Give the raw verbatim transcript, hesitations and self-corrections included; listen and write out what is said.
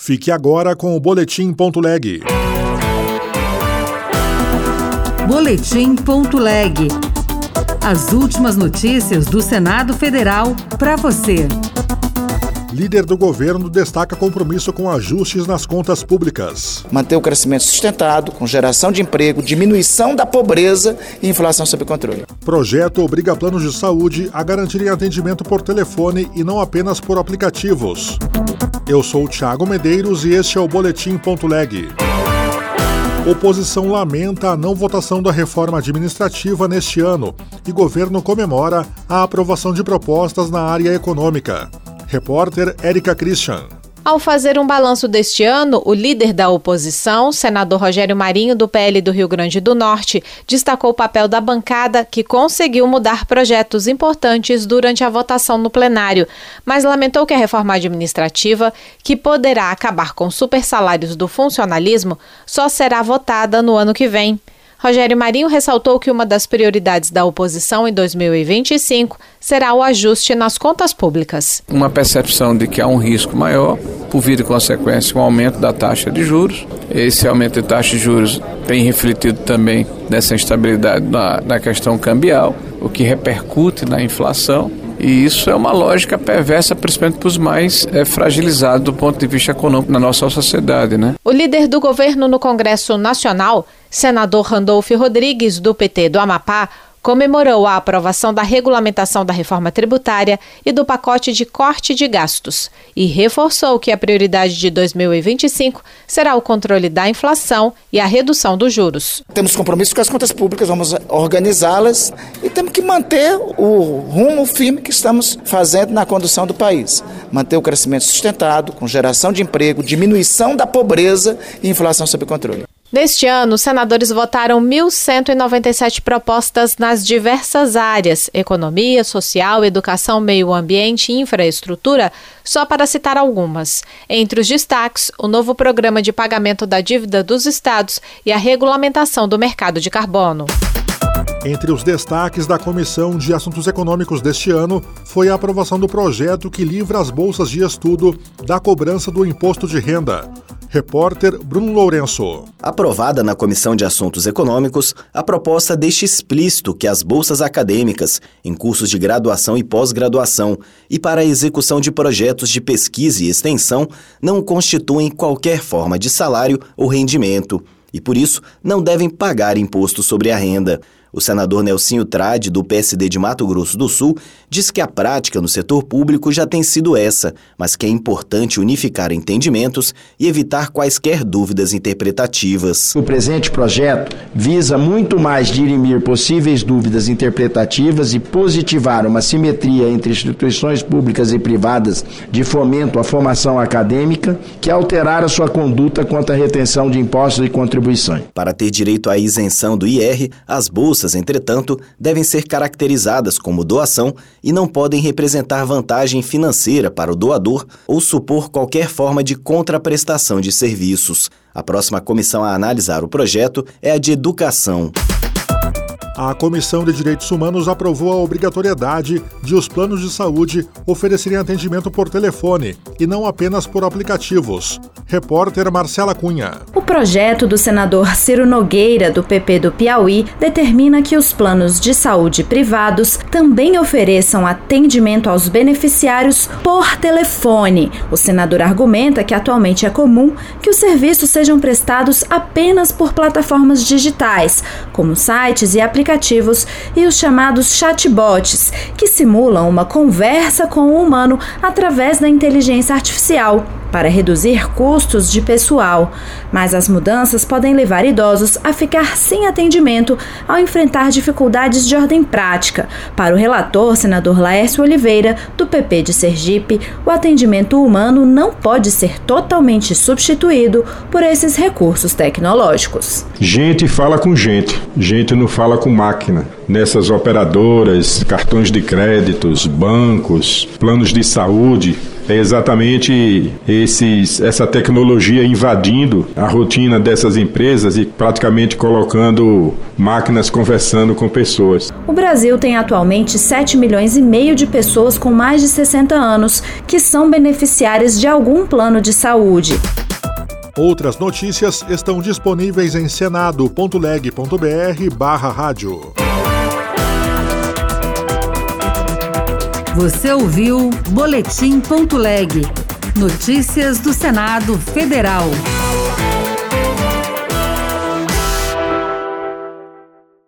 Fique agora com o Boletim Ponto Leg. Boletim Ponto Leg. As últimas notícias do Senado Federal para você. Líder do governo destaca compromisso com ajustes nas contas públicas. Manter o crescimento sustentado, com geração de emprego, diminuição da pobreza e inflação sob controle. Projeto obriga planos de saúde a garantirem atendimento por telefone e não apenas por aplicativos. Eu sou o Thiago Medeiros e este é o Boletim Ponto Leg. Oposição lamenta a não votação da reforma administrativa neste ano e governo comemora a aprovação de propostas na área econômica. Repórter Érica Christian. Ao fazer um balanço deste ano, o líder da oposição, senador Rogério Marinho, do P L do Rio Grande do Norte, destacou o papel da bancada que conseguiu mudar projetos importantes durante a votação no plenário, mas lamentou que a reforma administrativa, que poderá acabar com supersalários do funcionalismo, só será votada no ano que vem. Rogério Marinho ressaltou que uma das prioridades da oposição em dois mil e vinte e cinco será o ajuste nas contas públicas. Uma percepção de que há um risco maior, por vir de consequência um aumento da taxa de juros. Esse aumento de taxa de juros tem refletido também nessa instabilidade na, na questão cambial, o que repercute na inflação. E isso é uma lógica perversa, principalmente para os mais é, fragilizados do ponto de vista econômico na nossa sociedade, né? O líder do governo no Congresso Nacional, senador Randolfo Rodrigues, do P T do Amapá, comemorou a aprovação da regulamentação da reforma tributária e do pacote de corte de gastos e reforçou que a prioridade de dois mil e vinte e cinco será o controle da inflação e a redução dos juros. Temos compromisso com as contas públicas, vamos organizá-las e temos que manter o rumo firme que estamos fazendo na condução do país. Manter o crescimento sustentado, com geração de emprego, diminuição da pobreza e inflação sob controle. Neste ano, os senadores votaram mil cento e noventa e sete propostas nas diversas áreas, economia, social, educação, meio ambiente e infraestrutura, só para citar algumas. Entre os destaques, o novo programa de pagamento da dívida dos estados e a regulamentação do mercado de carbono. Entre os destaques da Comissão de Assuntos Econômicos deste ano foi a aprovação do projeto que livra as bolsas de estudo da cobrança do imposto de renda. Repórter Bruno Lourenço. Aprovada na Comissão de Assuntos Econômicos, a proposta deixa explícito que as bolsas acadêmicas, em cursos de graduação e pós-graduação e para a execução de projetos de pesquisa e extensão, não constituem qualquer forma de salário ou rendimento e, por isso, não devem pagar imposto sobre a renda. O senador Nelsinho Trade, do P S D de Mato Grosso do Sul, diz que a prática no setor público já tem sido essa, mas que é importante unificar entendimentos e evitar quaisquer dúvidas interpretativas. O presente projeto visa muito mais dirimir possíveis dúvidas interpretativas e positivar uma simetria entre instituições públicas e privadas de fomento à formação acadêmica que alterar a sua conduta quanto à retenção de impostos e contribuições. Para ter direito à isenção do I R, as bolsas entretanto, devem ser caracterizadas como doação e não podem representar vantagem financeira para o doador ou supor qualquer forma de contraprestação de serviços. A próxima comissão a analisar o projeto é a de Educação. A Comissão de Direitos Humanos aprovou a obrigatoriedade de os planos de saúde oferecerem atendimento por telefone e não apenas por aplicativos. Repórter Marcela Cunha. O projeto do senador Ciro Nogueira, do P P do Piauí, determina que os planos de saúde privados também ofereçam atendimento aos beneficiários por telefone. O senador argumenta que atualmente é comum que os serviços sejam prestados apenas por plataformas digitais, como sites e aplicativos e os chamados chatbots, que simulam uma conversa com o humano através da inteligência artificial, para reduzir custos de pessoal. Mas as mudanças podem levar idosos a ficar sem atendimento ao enfrentar dificuldades de ordem prática. Para o relator, senador Laércio Oliveira, do P P de Sergipe, o atendimento humano não pode ser totalmente substituído por esses recursos tecnológicos. Gente fala com gente, gente não fala com máquina. Nessas operadoras, cartões de créditos, bancos, planos de saúde, É exatamente esses, essa tecnologia invadindo a rotina dessas empresas e praticamente colocando máquinas conversando com pessoas. O Brasil tem atualmente sete milhões e meio de pessoas com mais de sessenta anos que são beneficiárias de algum plano de saúde. Outras notícias estão disponíveis em senado ponto leg ponto br barra rádio. Você ouviu Boletim ponto leg. Notícias do Senado Federal.